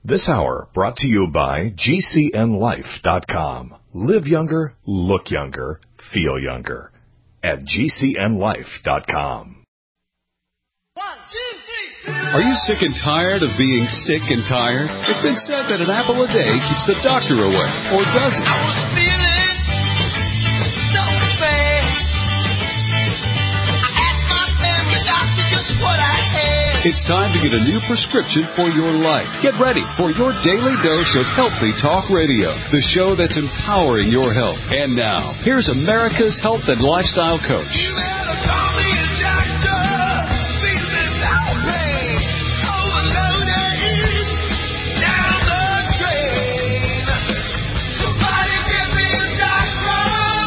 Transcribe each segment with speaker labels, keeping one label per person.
Speaker 1: This hour brought to you by GCNLife.com. Live younger, look younger, feel younger. At GCNLife.com.
Speaker 2: 1, 2, 3. Are you sick and tired of being sick and tired? It's been said that an apple a day keeps the doctor away, or does it? I was feeling so bad. I asked my family doctor just what I had. It's time to get a new prescription for your life. Get ready for your daily dose of Healthy Talk Radio, the show that's empowering your health. And now, here's America's health and lifestyle coach. You better call me a doctor. Feeling no pain. Overloaded. Down the drain. Somebody give me a doctor.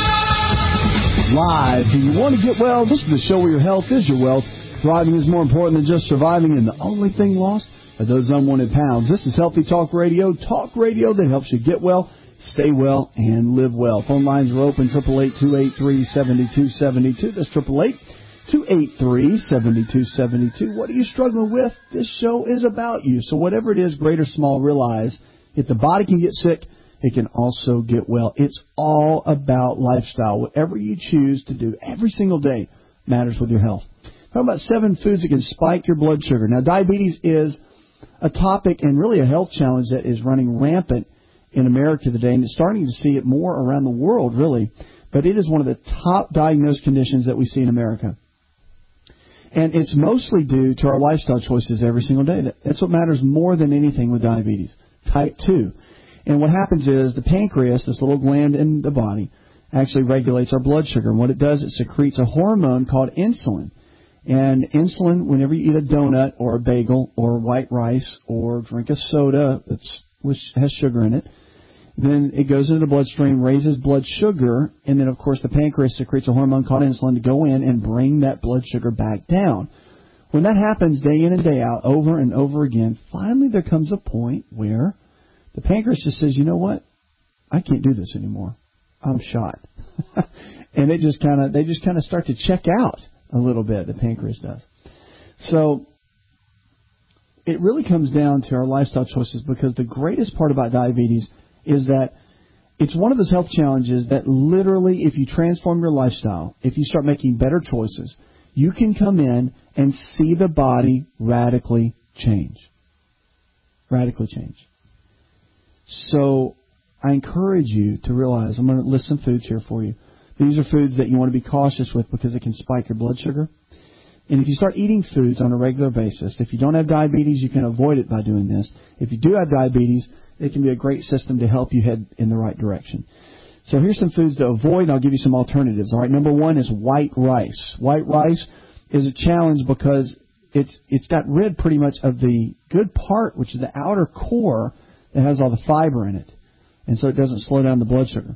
Speaker 3: Live. Do you want to get well? This is the show where your health is your wealth. Thriving is more important than just surviving, and the only thing lost are those unwanted pounds. This is Healthy Talk Radio that helps you get well, stay well, and live well. Phone lines are open, 888-283-7272. That's 888-283-7272. What are you struggling with? This show is about you. So whatever it is, great or small, realize if the body can get sick, it can also get well. It's all about lifestyle. Whatever you choose to do every single day matters with your health. Talk about 7 foods that can spike your blood sugar. Now, diabetes is a topic and really a health challenge that is running rampant in America today, and it's starting to see it more around the world, really. But it is one of the top diagnosed conditions that we see in America. And it's mostly due to our lifestyle choices every single day. That's what matters more than anything with diabetes, type 2. And what happens is the pancreas, this little gland in the body, actually regulates our blood sugar. And what it does, it secretes a hormone called insulin. And insulin, whenever you eat a donut or a bagel or white rice or drink a soda which has sugar in it, then it goes into the bloodstream, raises blood sugar, and then, of course, the pancreas secretes a hormone called insulin to go in and bring that blood sugar back down. When that happens day in and day out, over and over again, finally there comes a point where the pancreas just says, you know what? I can't do this anymore. I'm shot. And they just kind of start to check out. A little bit, the pancreas does. So it really comes down to our lifestyle choices, because the greatest part about diabetes is that it's one of those health challenges that literally, if you transform your lifestyle, if you start making better choices, you can come in and see the body radically change. Radically change. So I encourage you to realize, I'm going to list some foods here for you. These are foods that you want to be cautious with because it can spike your blood sugar. And if you start eating foods on a regular basis, if you don't have diabetes, you can avoid it by doing this. If you do have diabetes, it can be a great system to help you head in the right direction. So here's some foods to avoid, and I'll give you some alternatives. All right, number 1 is white rice. White rice is a challenge because it's got rid pretty much of the good part, which is the outer core that has all the fiber in it. And so it doesn't slow down the blood sugar.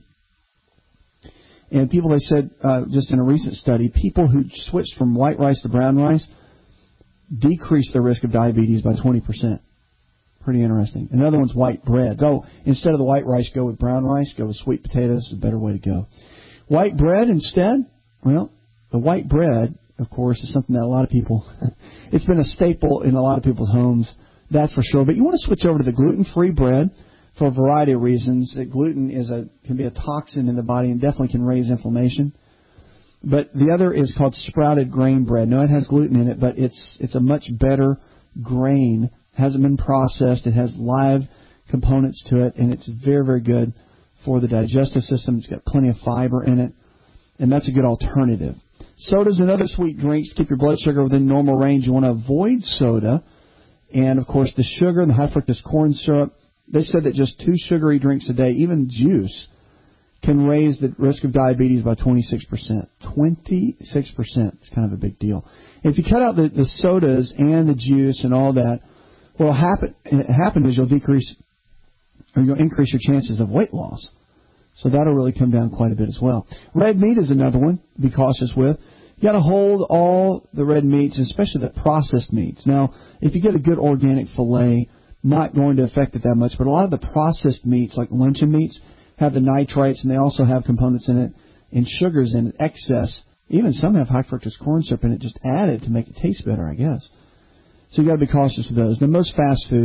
Speaker 3: And people, they said, just in a recent study, people who switched from white rice to brown rice decreased their risk of diabetes by 20%. Pretty interesting. Another one's white bread. Go, instead of the white rice, go with brown rice. Go with sweet potatoes. It's a better way to go. White bread instead, well, the white bread, of course, is something that a lot of people, it's been a staple in a lot of people's homes, that's for sure. But you want to switch over to the gluten-free bread. For a variety of reasons. Gluten can be a toxin in the body and definitely can raise inflammation. But the other is called sprouted grain bread. No, it has gluten in it, but it's a much better grain. It hasn't been processed. It has live components to it, and it's very, very good for the digestive system. It's got plenty of fiber in it, and that's a good alternative. Sodas and other sweet drinks keep your blood sugar within normal range. You want to avoid soda. And, of course, the sugar and the high fructose corn syrup. They said that just 2 sugary drinks a day, even juice, can raise the risk of diabetes by 26%. 26%. It's kind of a big deal. If you cut out the sodas and the juice and all that, what will happen is you'll increase your chances of weight loss. So that'll really come down quite a bit as well. Red meat is another one to be cautious with. You got to hold all the red meats, especially the processed meats. Now, if you get a good organic filet, not going to affect it that much, but a lot of the processed meats, like luncheon meats, have the nitrates, and they also have components in it, and sugars in it, excess. Even some have high fructose corn syrup in it, just added to make it taste better, I guess. So you got to be cautious of those. Now, most fast food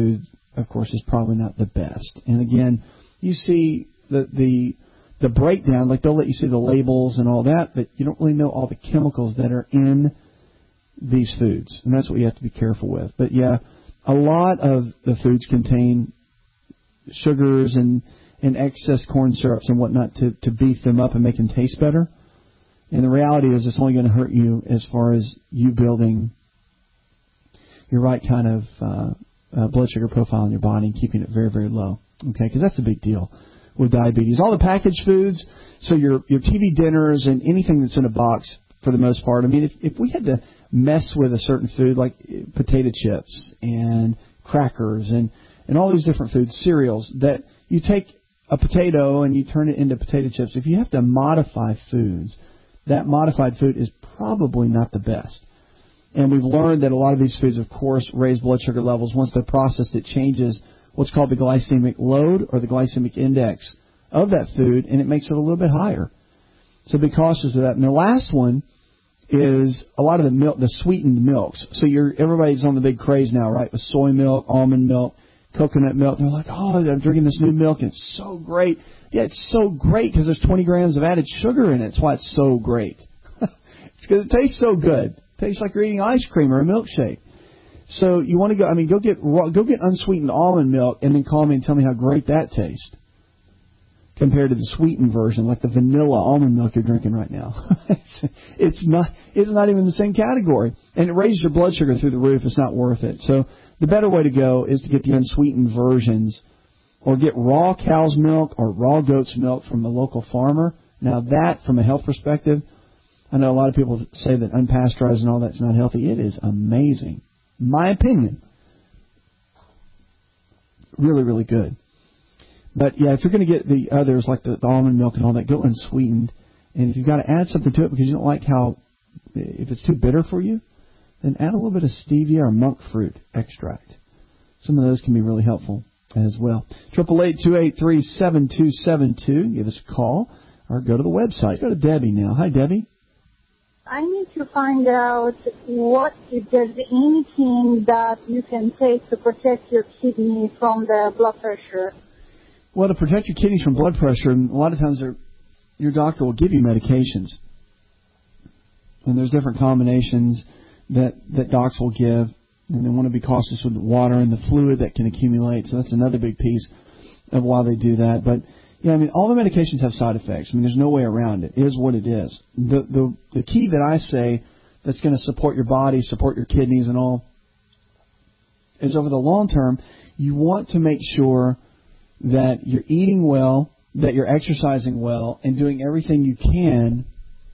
Speaker 3: of course, is probably not the best. And again, you see the breakdown, like they'll let you see the labels and all that, but you don't really know all the chemicals that are in these foods. And that's what you have to be careful with. But yeah, a lot of the foods contain sugars and excess corn syrups and whatnot to beef them up and make them taste better. And the reality is it's only going to hurt you as far as you building your right kind of blood sugar profile in your body and keeping it very, very low. Okay, because that's a big deal with diabetes. All the packaged foods, so your TV dinners and anything that's in a box for the most part. I mean, if we had to mess with a certain food like potato chips and crackers and all these different foods, cereals, that you take a potato and you turn it into potato chips. If you have to modify foods, that modified food is probably not the best. And we've learned that a lot of these foods, of course, raise blood sugar levels. Once they're processed, it changes what's called the glycemic load or the glycemic index of that food, and it makes it a little bit higher. So be cautious of that. And the last one is a lot of the milk, the sweetened milks. So everybody's on the big craze now, right, with soy milk, almond milk, coconut milk. They're like, oh, I'm drinking this new milk, and it's so great. Yeah, it's so great because there's 20 grams of added sugar in it. That's why it's so great. It's because it tastes so good. It tastes like you're eating ice cream or a milkshake. So you want to go get unsweetened almond milk and then call me and tell me how great that tastes compared to the sweetened version, like the vanilla almond milk you're drinking right now. It's not even the same category. And it raises your blood sugar through the roof. It's not worth it. So the better way to go is to get the unsweetened versions or get raw cow's milk or raw goat's milk from a local farmer. Now that, from a health perspective, I know a lot of people say that unpasteurized and all that's not healthy. It is amazing. My opinion. Really, really good. But, yeah, if you're going to get the others, like the almond milk and all that, go unsweetened. And if you've got to add something to it because you don't like if it's too bitter for you, then add a little bit of stevia or monk fruit extract. Some of those can be really helpful as well. 888-283-7272. Give us a call or go to the website. Go to Debbie now. Hi, Debbie.
Speaker 4: I need to find out if there's anything that you can take to protect your kidney from the blood pressure.
Speaker 3: Well, to protect your kidneys from blood pressure, and a lot of times your doctor will give you medications. And there's different combinations that docs will give, and they want to be cautious with the water and the fluid that can accumulate. So that's another big piece of why they do that. But yeah, I mean, all the medications have side effects. I mean, there's no way around it. It is what it is. The key that I say that's going to support your body, support your kidneys and all, is over the long term, you want to make sure that you're eating well, that you're exercising well, and doing everything you can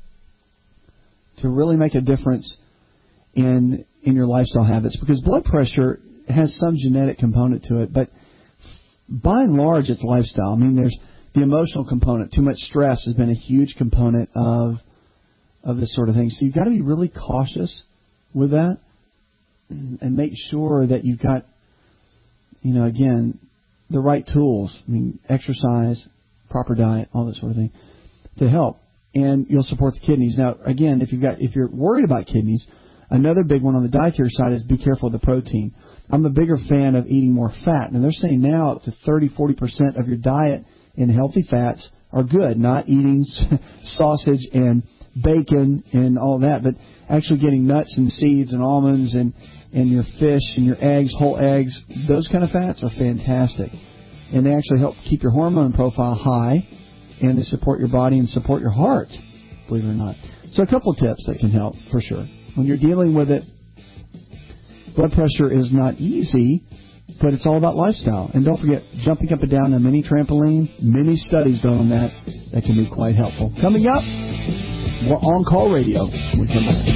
Speaker 3: to really make a difference in your lifestyle habits. Because blood pressure has some genetic component to it, but by and large, it's lifestyle. I mean, there's the emotional component. Too much stress has been a huge component of this sort of thing. So you've got to be really cautious with that and make sure that you've got, again, the right tools. I mean, exercise, proper diet, all that sort of thing to help. And you'll support the kidneys. Now, again, if you're worried about kidneys, another big one on the dietary side is be careful of the protein. I'm a bigger fan of eating more fat. And they're saying now up to 30-40% of your diet in healthy fats are good, not eating sausage and bacon and all that, but actually getting nuts and seeds and almonds and your fish and your eggs, whole eggs. Those kind of fats are fantastic. And they actually help keep your hormone profile high, and they support your body and support your heart, believe it or not. So a couple of tips that can help for sure. When you're dealing with it, blood pressure is not easy, but it's all about lifestyle. And don't forget, jumping up and down a mini trampoline, many studies done on that can be quite helpful. Coming up, more On Call Radio. We come back.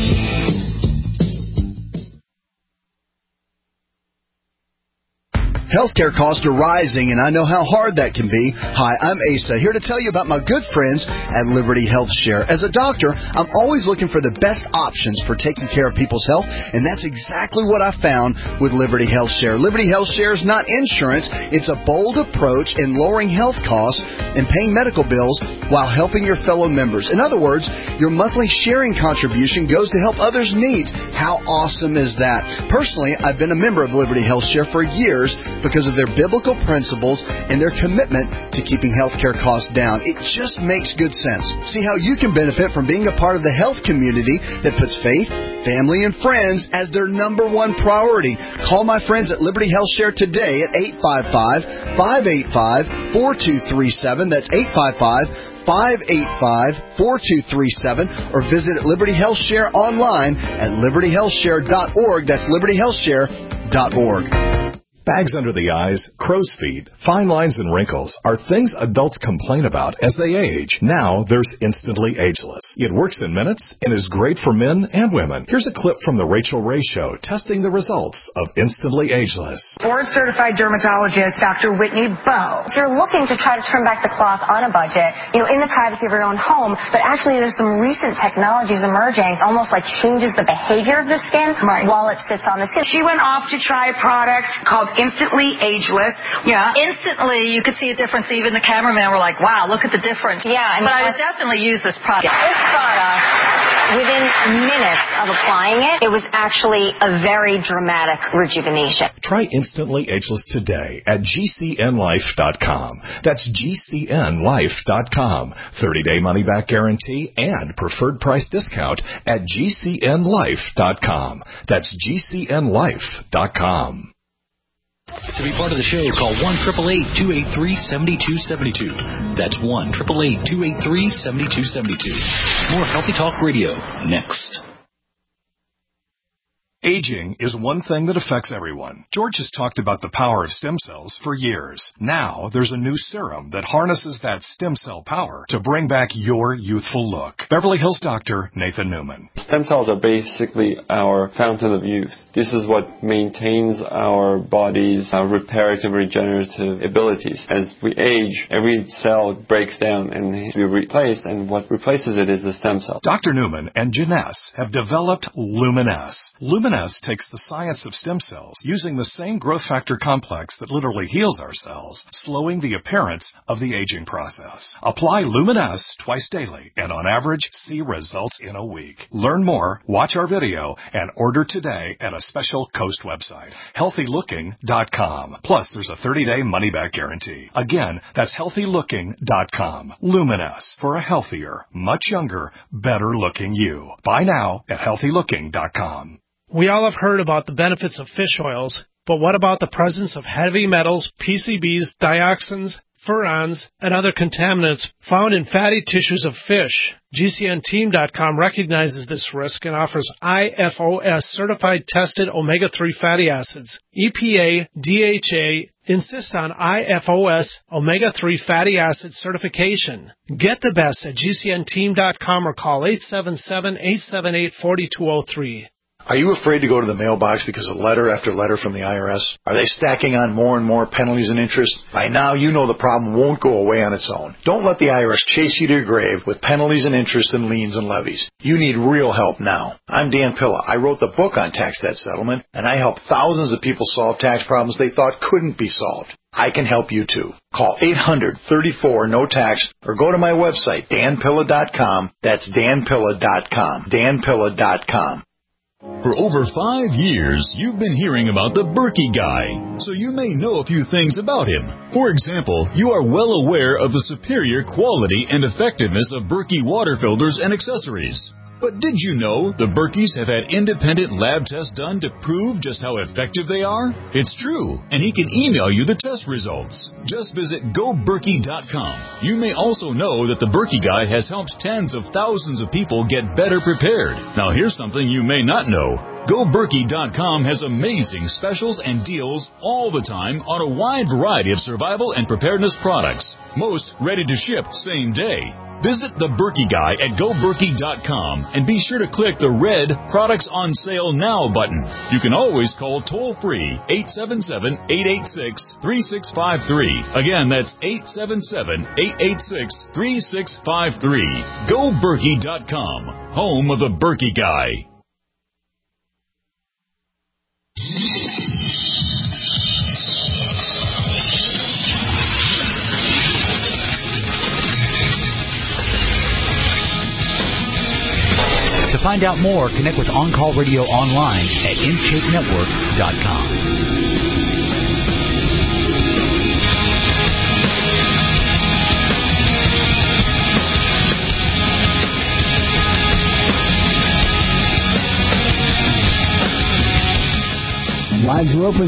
Speaker 5: Healthcare costs are rising, and I know how hard that can be. Hi, I'm Asa, here to tell you about my good friends at Liberty Health Share. As a doctor, I'm always looking for the best options for taking care of people's health, and that's exactly what I found with Liberty Health Share. Liberty Health Share is not insurance. It's a bold approach in lowering health costs and paying medical bills while helping your fellow members. In other words, your monthly sharing contribution goes to help others' needs. How awesome is that? Personally, I've been a member of Liberty Health Share for years, because of their biblical principles and their commitment to keeping healthcare costs down. It just makes good sense. See how you can benefit from being a part of the health community that puts faith, family, and friends as their number one priority. Call my friends at Liberty Health Share today at 855-585-4237. That's 855-585-4237, or visit Liberty Health Share online at libertyhealthshare.org. That's libertyhealthshare.org.
Speaker 1: Bags under the eyes, crow's feet, fine lines, and wrinkles are things adults complain about as they age. Now there's Instantly Ageless. It works in minutes and is great for men and women. Here's a clip from The Rachel Ray Show testing the results of Instantly Ageless.
Speaker 6: Board-certified dermatologist Dr. Whitney Bowe.
Speaker 7: If you're looking to try to turn back the clock on a budget, in the privacy of your own home, but actually there's some recent technologies emerging, almost like changes the behavior of the skin while it sits on the skin.
Speaker 6: She went off to try a product called Instantly Ageless.
Speaker 8: Yeah. Instantly, you could see a difference. Even the cameraman were like, wow, look at the difference.
Speaker 7: Yeah.
Speaker 8: But I would definitely use this product.
Speaker 7: This product, within minutes of applying it, it was actually a very dramatic rejuvenation.
Speaker 1: Try Instantly Ageless today at GCNLife.com. That's GCNLife.com. 30-day money-back guarantee and preferred price discount at GCNLife.com. That's GCNLife.com.
Speaker 9: To be part of the show, call 1-888-283-7272. That's 1-888-283-7272. More Healthy Talk Radio next.
Speaker 1: Aging is one thing that affects everyone. George has talked about the power of stem cells for years. Now there's a new serum that harnesses that stem cell power to bring back your youthful look. Beverly Hills doctor Nathan Newman.
Speaker 10: Stem cells are basically our fountain of youth. This is what maintains our body's reparative, regenerative abilities. As we age, every cell breaks down and needs to be replaced, and what replaces it is the stem cell.
Speaker 1: Dr. Newman and Janess have developed Luminess. Luminess takes the science of stem cells using the same growth factor complex that literally heals our cells, slowing the appearance of the aging process. Apply Luminess twice daily and on average see results in a week. Learn more, watch our video, and order today at a special Coast website, healthylooking.com. Plus, there's a 30-day money-back guarantee. Again, that's healthylooking.com. Luminess, for a healthier, much younger, better-looking you. Buy now at healthylooking.com.
Speaker 11: We all have heard about the benefits of fish oils, but what about the presence of heavy metals, PCBs, dioxins, furans, and other contaminants found in fatty tissues of fish? GCNteam.com recognizes this risk and offers IFOS certified tested omega-3 fatty acids. EPA, DHA insist on IFOS omega-3 fatty acid certification. Get the best at GCNteam.com or call 877-878-4203.
Speaker 12: Are you afraid to go to the mailbox because of letter after letter from the IRS? Are they stacking on more and more penalties and interest? By now, you know the problem won't go away on its own. Don't let the IRS chase you to your grave with penalties and interest and liens and levies. You need real help now. I'm Dan Pilla. I wrote the book on tax debt settlement, and I helped thousands of people solve tax problems they thought couldn't be solved. I can help you too. Call 800-34-NO-TAX or go to my website, danpilla.com. That's danpilla.com. danpilla.com.
Speaker 13: For over 5 years, you've been hearing about the Berkey Guy, so you may know a few things about him. For example, you are well aware of the superior quality and effectiveness of Berkey water filters and accessories. But did you know the Berkeys have had independent lab tests done to prove just how effective they are? It's true, and he can email you the test results. Just visit GoBerkey.com. You may also know that the Berkey Guy has helped tens of thousands of people get better prepared. Now here's something you may not know. GoBerkey.com has amazing specials and deals all the time on a wide variety of survival and preparedness products. Most ready to ship same day. Visit the Berkey Guy at GoBerkey.com and be sure to click the red Products on Sale Now button. You can always call toll-free 877-886-3653. Again, that's 877-886-3653. GoBerkey.com, home of the Berkey Guy.
Speaker 9: To find out more, connect with On Call Radio online at InShapeNetwork.com.
Speaker 3: open,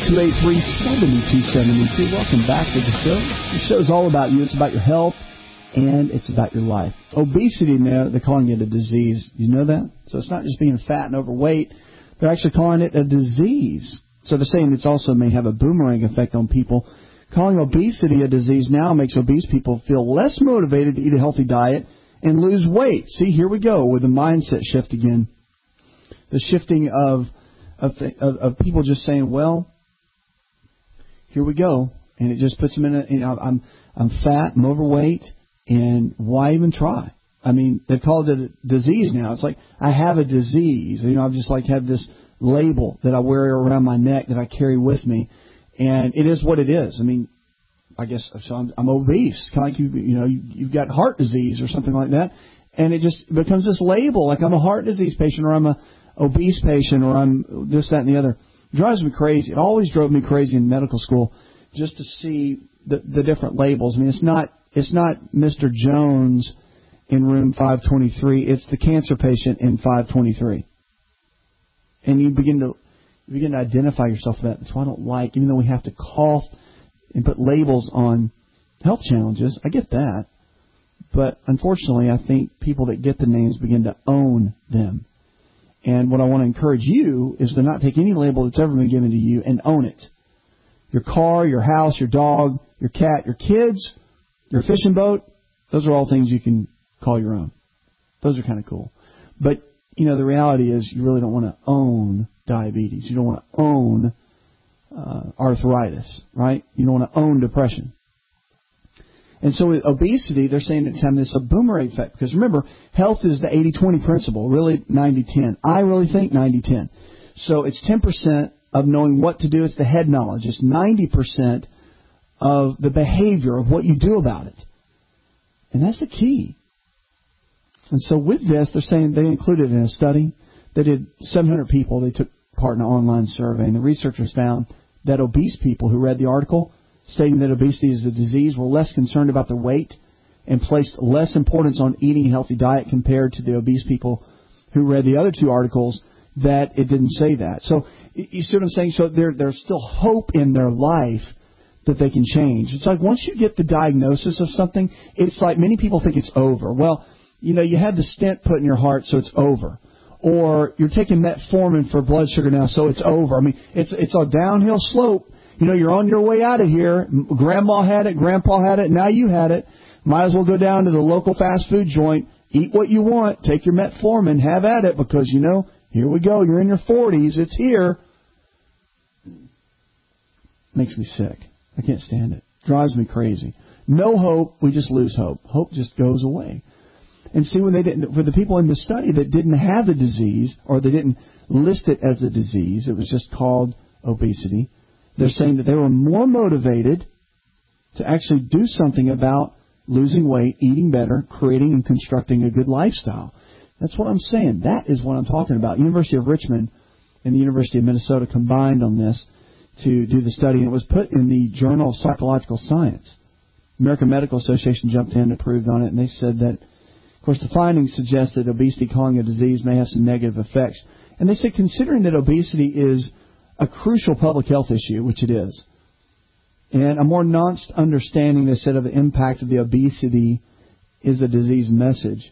Speaker 3: 888-283-7272. Welcome back to the show. The show's all about you. It's about your health, and it's about your life. Obesity now, they're calling it a disease. You know that? So it's not just being fat and overweight. They're actually calling it a disease. So they're saying it's also may have a boomerang effect on people. Calling obesity a disease now makes obese people feel less motivated to eat a healthy diet and lose weight. See, here we go with the mindset shift again. The shifting of people just saying, well, here we go. And it just puts them in I'm fat, I'm overweight, and why even try? I mean, they've called it a disease now. It's like, I have a disease. I've just have this label that I wear around my neck that I carry with me. And it is what it is. I mean, I guess so I'm obese. Kind of like you've got heart disease or something like that. And it just becomes this label, like I'm a heart disease patient or I'm a obese patient or I'm this, that, and the other. It drives me crazy. It always drove me crazy in medical school just to see the different labels. I mean, it's not Mr. Jones in room 523. It's the cancer patient in 523. And you begin to identify yourself with that. That's why I don't like, even though we have to cough and put labels on health challenges. I get that. But unfortunately, I think people that get the names begin to own them. And what I want to encourage you is to not take any label that's ever been given to you and own it. Your car, your house, your dog, your cat, your kids, your fishing boat, those are all things you can call your own. Those are kind of cool. But, the reality is you really don't want to own diabetes. You don't want to own arthritis, right? You don't want to own depression. And so with obesity, they're saying it's having this boomerang effect. Because remember, health is the 80-20 principle, really 90-10. I really think 90-10. So it's 10% of knowing what to do. It's the head knowledge. It's 90% of the behavior of what you do about it. And that's the key. And so with this, they're saying they included in a study. They did 700 people. They took part in an online survey. And the researchers found that obese people who read the article stating that obesity is a disease were less concerned about their weight and placed less importance on eating a healthy diet compared to the obese people who read the other two articles that it didn't say that. So you see what I'm saying? So there's still hope in their life that they can change. It's like once you get the diagnosis of something, it's like many people think it's over. Well, you had the stent put in your heart, so it's over. Or you're taking metformin for blood sugar now, so it's over. I mean, it's a downhill slope. You're on your way out of here. Grandma had it, Grandpa had it, now you had it. Might as well go down to the local fast food joint, eat what you want, take your metformin, have at it, because, here we go. You're in your 40s. It's here. Makes me sick. I can't stand it. Drives me crazy. No hope. We just lose hope. Hope just goes away. And see, when they didn't, for the people in the study that didn't have the disease, or they didn't list it as a disease, it was just called obesity, they're saying that they were more motivated to actually do something about losing weight, eating better, creating and constructing a good lifestyle. That's what I'm saying. That is what I'm talking about. University of Richmond and the University of Minnesota combined on this to do the study, and it was put in the Journal of Psychological Science. American Medical Association jumped in and approved on it, and they said that, of course, the findings suggest that obesity, calling a disease, may have some negative effects. And they said, considering that obesity is a crucial public health issue, which it is, and a more nuanced understanding, they said, of the impact of the obesity is a disease message.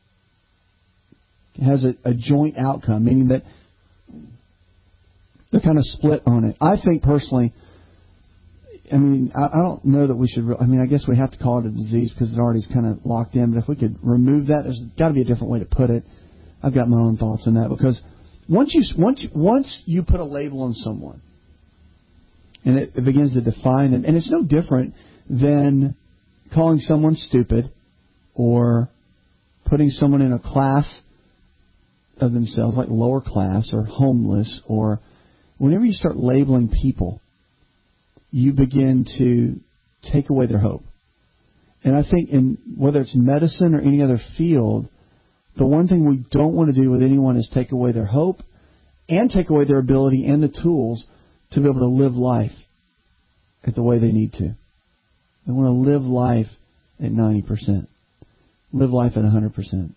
Speaker 3: It has a joint outcome, meaning that they're kind of split on it. I think personally, I don't know that we should, I guess we have to call it a disease because it already is kind of locked in, but if we could remove that, there's got to be a different way to put it. I've got my own thoughts on that, because once you put a label on someone, and it begins to define them, and it's no different than calling someone stupid or putting someone in a class of themselves, like lower class or homeless, or whenever you start labeling people, you begin to take away their hope. And I think whether it's medicine or any other field, the one thing we don't want to do with anyone is take away their hope and take away their ability and the tools to be able to live life at the way they need to. They want to live life at 90%. Live life at 100%.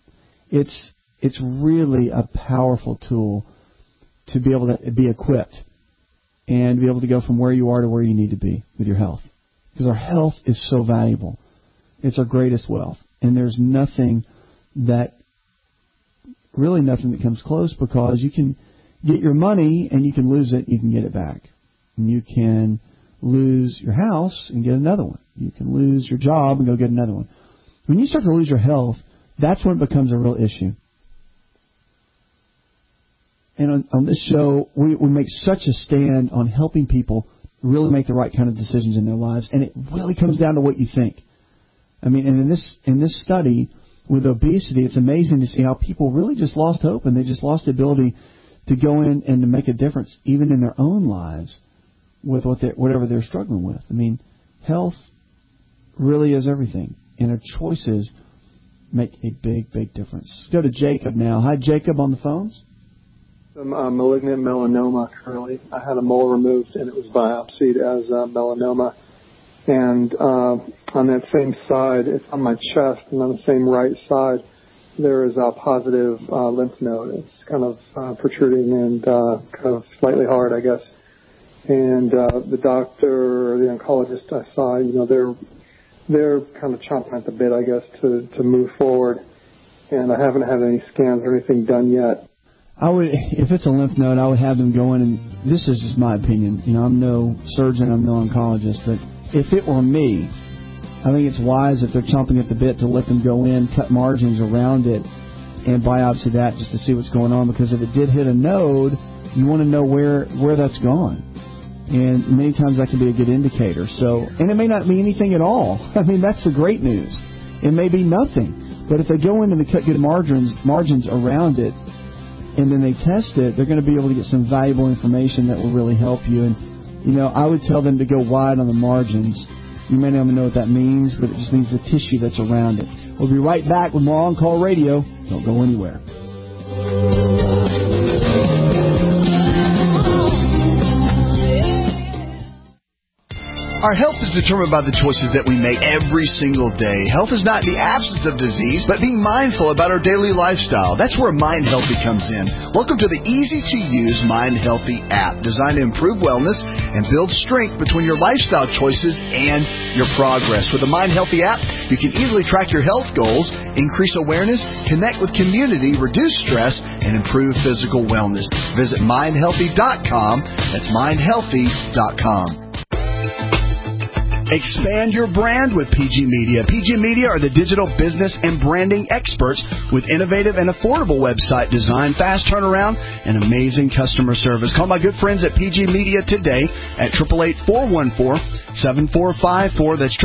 Speaker 3: It's really a powerful tool to be able to be equipped and be able to go from where you are to where you need to be with your health. Because our health is so valuable. It's our greatest wealth. And there's nothing that comes close, because you can get your money and you can lose it and you can get it back. And you can lose your house and get another one. You can lose your job and go get another one. When you start to lose your health, that's when it becomes a real issue. And on this show, we make such a stand on helping people really make the right kind of decisions in their lives. And it really comes down to what you think. I mean, and in this study with obesity, it's amazing to see how people really just lost hope, and they just lost the ability to go in and to make a difference even in their own lives with whatever they're struggling with. I mean, health really is everything, and our choices make a big, big difference. Let's go to Jacob now. Hi, Jacob, on the phones.
Speaker 14: Malignant melanoma currently. I had a mole removed, and it was biopsied as melanoma. And on that same side, it's on my chest, and on the same right side, there is a positive lymph node. It's kind of protruding and kind of slightly hard, I guess. And the doctor or the oncologist I saw, they're kind of chomping at the bit, I guess, to move forward. And I haven't had any scans or anything done yet.
Speaker 3: If it's a lymph node, I would have them go in, and this is just my opinion. I'm no surgeon, I'm no oncologist, but if it were me, I think it's wise if they're chomping at the bit to let them go in, cut margins around it, and biopsy that just to see what's going on. Because if it did hit a node, you want to know where that's gone. And many times that can be a good indicator. And it may not be anything at all. I mean, that's the great news. It may be nothing. But if they go in and they cut good margins around it, and then they test it, they're going to be able to get some valuable information that will really help you. And I would tell them to go wide on the margins. You may not even know what that means, but it just means the tissue that's around it. We'll be right back with more On Call Radio. Don't go anywhere.
Speaker 5: Our health is determined by the choices that we make every single day. Health is not the absence of disease, but being mindful about our daily lifestyle. That's where Mind Healthy comes in. Welcome to the easy-to-use Mind Healthy app, designed to improve wellness and build strength between your lifestyle choices and your progress. With the Mind Healthy app, you can easily track your health goals, increase awareness, connect with community, reduce stress, and improve physical wellness. Visit mindhealthy.com. That's mindhealthy.com. Expand your brand with PG Media. PG Media are the digital business and branding experts with innovative and affordable website design, fast turnaround, and amazing customer service. Call my good friends at PG Media today at 888-414-7454. That's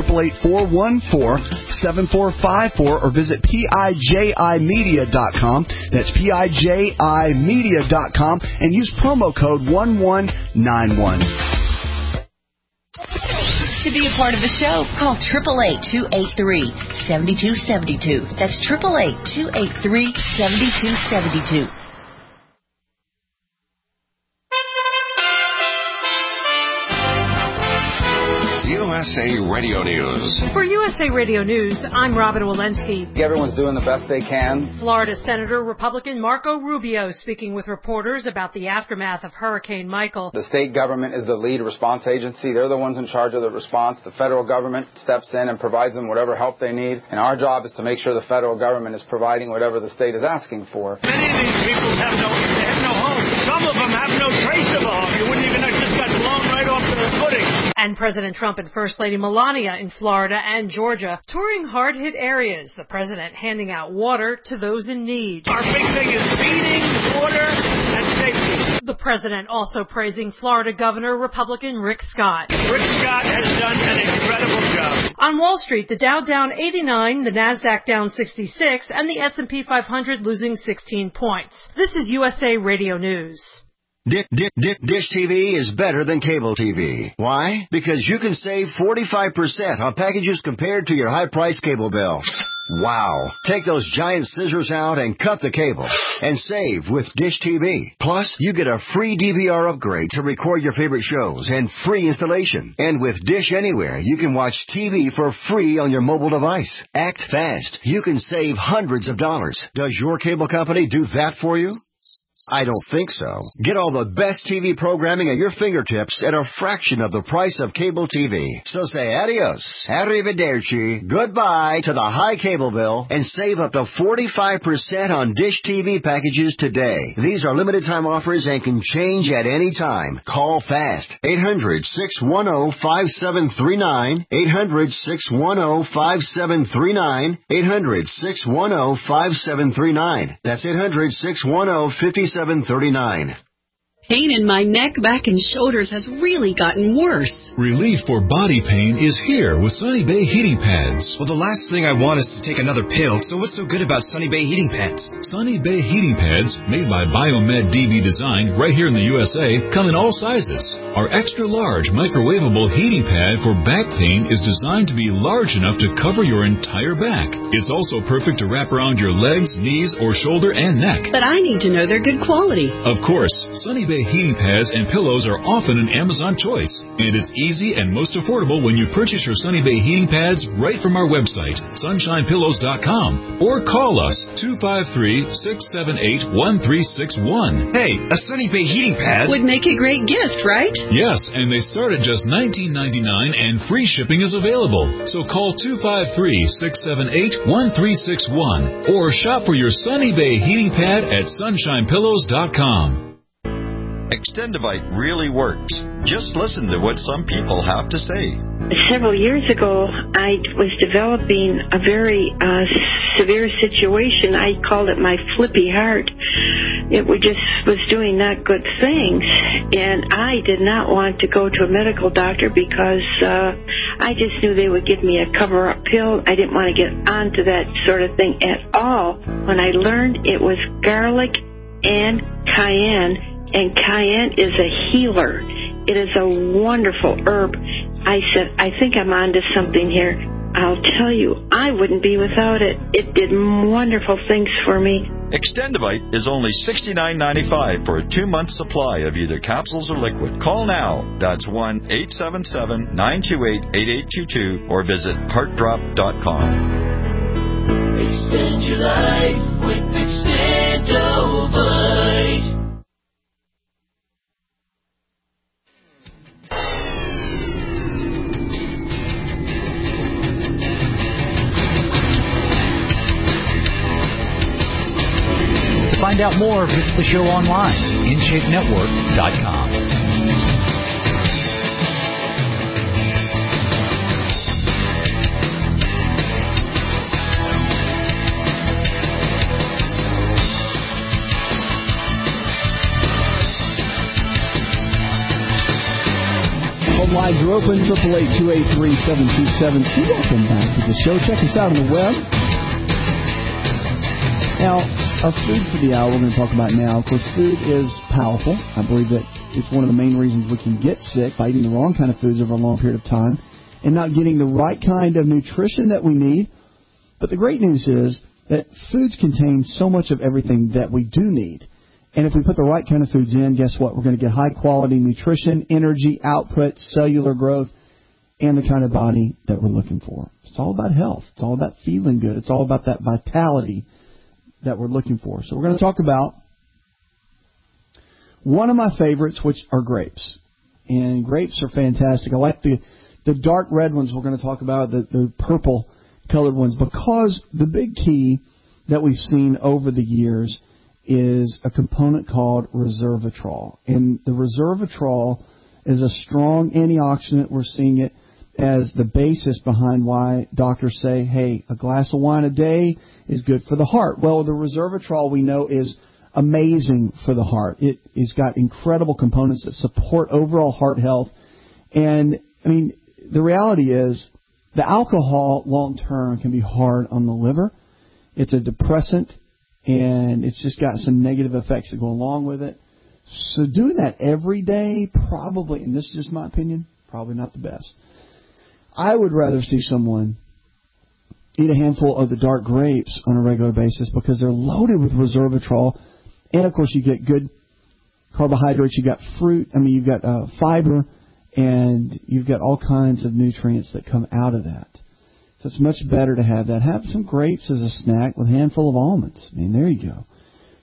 Speaker 5: 888-414-7454, or visit PIJImedia.com. That's PIJImedia.com, and use promo code 1191.
Speaker 15: To be a part of the show, call 888-283-7272. That's 888-283-7272.
Speaker 2: USA Radio News.
Speaker 16: For USA Radio News, I'm Robin Walensky.
Speaker 17: Everyone's doing the best they can.
Speaker 16: Florida Senator Republican Marco Rubio speaking with reporters about the aftermath of Hurricane Michael.
Speaker 17: The state government is the lead response agency. They're the ones in charge of the response. The federal government steps in and provides them whatever help they need. And our job is to make sure the federal government is providing whatever the state is asking for.
Speaker 18: Many of these people have no home. Some of them have no trace of a home. You wouldn't even know, just got blown right off to the footing.
Speaker 16: And President Trump and First Lady Melania in Florida and Georgia touring hard-hit areas. The president handing out water to those in need.
Speaker 18: Our big thing is feeding, water, and safety.
Speaker 16: The president also praising Florida Governor Republican Rick Scott.
Speaker 18: Rick Scott has done an incredible job.
Speaker 16: On Wall Street, the Dow down 89, the Nasdaq down 66, and the S&P 500 losing 16 points. This is USA Radio News.
Speaker 19: Dish TV is better than cable TV. Why? Because you can save 45% on packages compared to your high-priced cable bill. Wow. Take those giant scissors out and cut the cable and save with Dish TV. Plus, you get a free DVR upgrade to record your favorite shows and free installation. And with Dish Anywhere, you can watch TV for free on your mobile device. Act fast. You can save hundreds of dollars. Does your cable company do that for you? I don't think so. Get all the best TV programming at your fingertips at a fraction of the price of cable TV. So say adios, arrivederci, goodbye to the high cable bill and save up to 45% on Dish TV packages today. These are limited time offers and can change at any time. Call fast. 800-610-5739. 800-610-5739. 800-610-5739. That's 800-610-5739.
Speaker 20: Pain in my neck, back, and shoulders has really gotten worse.
Speaker 9: Relief for body pain is here with Sunny Bay Heating Pads.
Speaker 21: Well, the last thing I want is to take another pill, so what's so good about Sunny Bay Heating Pads?
Speaker 9: Sunny Bay Heating Pads, made by Biomed DB Design right here in the USA, come in all sizes. Our extra-large microwavable heating pad for back pain is designed to be large enough to cover your entire back. It's also perfect to wrap around your legs, knees, or shoulder and neck.
Speaker 20: But I need to know they're good quality.
Speaker 9: Of course, Sunny Bay heating pads and pillows are often an Amazon choice, and it's easy and most affordable when you purchase your Sunny Bay heating pads right from our website, sunshinepillows.com, or call us 253-678-1361.
Speaker 21: Hey, a Sunny Bay heating pad
Speaker 20: would make a great gift, right?
Speaker 9: Yes, and they start at just $19.99 and free shipping is available. So call 253-678-1361 or shop for your Sunny Bay heating pad at sunshinepillows.com.
Speaker 22: Extendivite really works. Just listen to what some people have to say.
Speaker 23: Several years ago, I was developing a very severe situation. I called it my flippy heart. It was doing not good things, and I did not want to go to a medical doctor because I just knew they would give me a cover-up pill. I didn't want to get onto that sort of thing at all. When I learned it was garlic and cayenne, and cayenne is a healer. It is a wonderful herb. I said, I think I'm onto something here. I'll tell you, I wouldn't be without it. It did wonderful things for me.
Speaker 22: Extendivite is only $69.95 for a 2-month supply of either capsules or liquid. Call now. That's 1-877-928-8822 or visit heartdrop.com.
Speaker 24: Extend your life with Extendivite.
Speaker 9: To find out more, visit the show online, InShapeNetwork.com.
Speaker 3: Phone lines are open, 888-283-7272. Welcome back to the show. Check us out on the web. Now, a food for the hour we're going to talk about now. Of course, food is powerful. I believe that it's one of the main reasons we can get sick by eating the wrong kind of foods over a long period of time and not getting the right kind of nutrition that we need. But the great news is that foods contain so much of everything that we do need. And if we put the right kind of foods in, guess what? We're going to get high-quality nutrition, energy, output, cellular growth, and the kind of body that we're looking for. It's all about health. It's all about feeling good. It's all about that vitality that we're looking for. So we're going to talk about one of my favorites, which are grapes. And grapes are fantastic. I like the dark red ones we're going to talk about, the purple-colored ones, because the big key that we've seen over the years is a component called resveratrol. And the resveratrol is a strong antioxidant. We're seeing it as the basis behind why doctors say, hey, a glass of wine a day is good for the heart. Well, the resveratrol we know is amazing for the heart. It's got incredible components that support overall heart health. And, I mean, the reality is the alcohol long-term can be hard on the liver. It's a depressant, and it's just got some negative effects that go along with it. So doing that every day, probably, and this is just my opinion, probably not the best. I would rather see someone eat a handful of the dark grapes on a regular basis because they're loaded with resveratrol. And, of course, you get good carbohydrates. You've got fruit. I mean, you've got fiber, and you've got all kinds of nutrients that come out of that. So it's much better to have that. Have some grapes as a snack with a handful of almonds. I mean, there you go.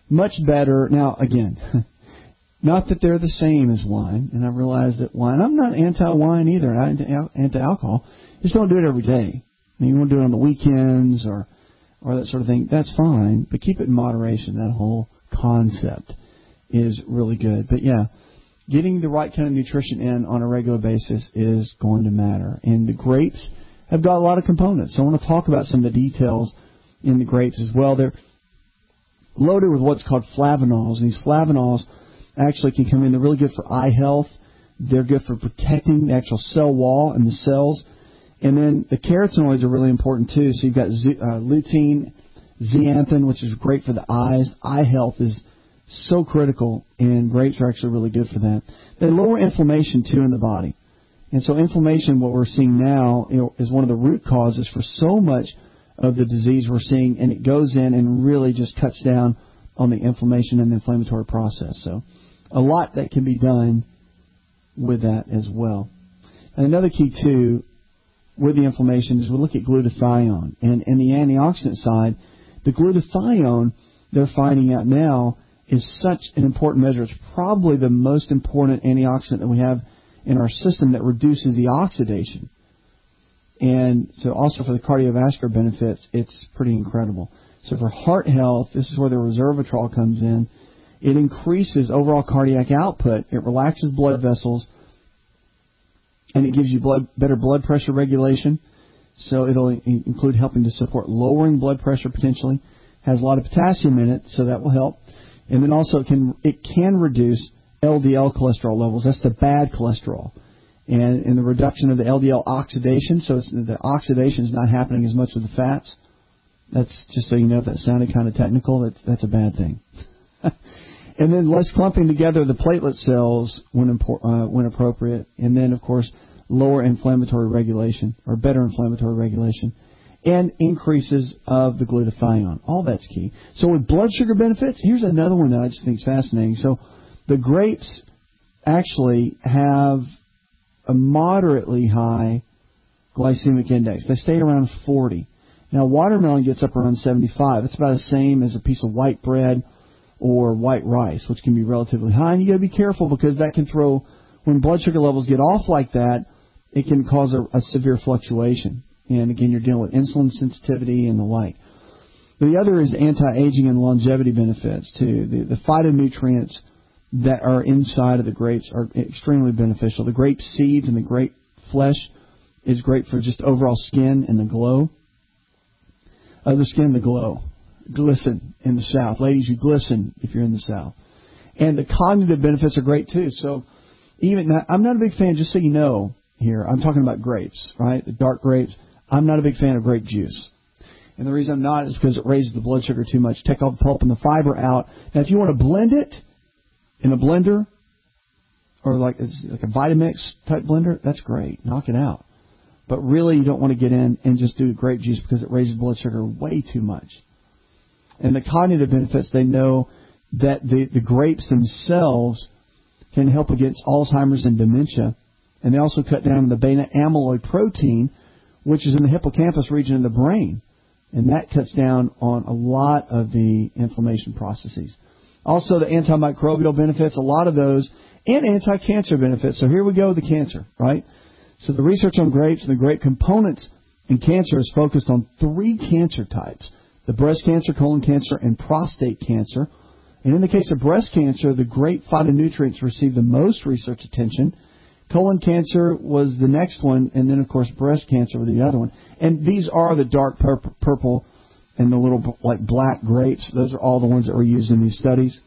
Speaker 3: much better. Now, again, not that they're the same as wine, and I realize that wine, I'm not anti-wine either, anti-alcohol. Just don't do it every day. I mean, you want to do it on the weekends or that sort of thing, that's fine, but keep it in moderation. That whole concept is really good. But, yeah, getting the right kind of nutrition in on a regular basis is going to matter. And the grapes have got a lot of components. So I want to talk about some of the details in the grapes as well. They're loaded with what's called flavonols, and these flavonols actually can come in. They're really good for eye health. They're good for protecting the actual cell wall and the cells. And then the carotenoids are really important too. So you've got lutein, zeaxanthin, which is great for the eyes. Eye health is so critical, and grapes are actually really good for that. They lower inflammation too in the body. And so inflammation, what we're seeing now, is one of the root causes for so much of the disease we're seeing, and it goes in and really just cuts down on the inflammation and the inflammatory process. So a lot that can be done with that as well. And another key too with the inflammation is we look at glutathione. And in the antioxidant side, the glutathione they're finding out now is such an important measure. It's probably the most important antioxidant that we have in our system that reduces the oxidation. And so also for the cardiovascular benefits, it's pretty incredible. So for heart health, this is where the resveratrol comes in. It increases overall cardiac output. It relaxes blood vessels, and it gives you better blood pressure regulation. So it'll include helping to support lowering blood pressure potentially. Has a lot of potassium in it, so that will help. And then also it can reduce LDL cholesterol levels. That's the bad cholesterol. And in the reduction of the LDL oxidation, so the oxidation is not happening as much with the fats. That's just so you know, if that sounded kind of technical, that's a bad thing. And then less clumping together of the platelet cells when appropriate. And then, of course, lower inflammatory regulation, or better inflammatory regulation, and increases of the glutathione. All that's key. So with blood sugar benefits, here's another one that I just think is fascinating. So the grapes actually have a moderately high glycemic index. They stay around 40. Now, watermelon gets up around 75. It's about the same as a piece of white bread or white rice, which can be relatively high. And you got to be careful, because that can throw, when blood sugar levels get off like that, it can cause a severe fluctuation. And again, you're dealing with insulin sensitivity and the like. The other is anti-aging and longevity benefits too. The phytonutrients that are inside of the grapes are extremely beneficial. The grape seeds and the grape flesh is great for just overall skin and the glow. The skin, the glow. Glisten in the South. Ladies, you glisten if you're in the South. And the cognitive benefits are great too. So I'm not a big fan, just so you know here, I'm talking about grapes, right? The dark grapes. I'm not a big fan of grape juice. And the reason I'm not is because it raises the blood sugar too much. Take all the pulp and the fiber out. Now, if you want to blend it in a blender, or like a Vitamix type blender, that's great. Knock it out. But really, you don't want to get in and just do grape juice, because it raises blood sugar way too much. And the cognitive benefits, they know that the grapes themselves can help against Alzheimer's and dementia. And they also cut down the beta amyloid protein, which is in the hippocampus region of the brain. And that cuts down on a lot of the inflammation processes. Also, the antimicrobial benefits, a lot of those, and anti-cancer benefits. So here we go with the cancer, right? So the research on grapes and the grape components in cancer is focused on 3 cancer types: the breast cancer, colon cancer, and prostate cancer. And in the case of breast cancer, the grape phytonutrients receive the most research attention. Colon cancer was the next one, and then, of course, breast cancer was the other one. And these are the dark purple and the little like black grapes. Those are all the ones that were used in these studies.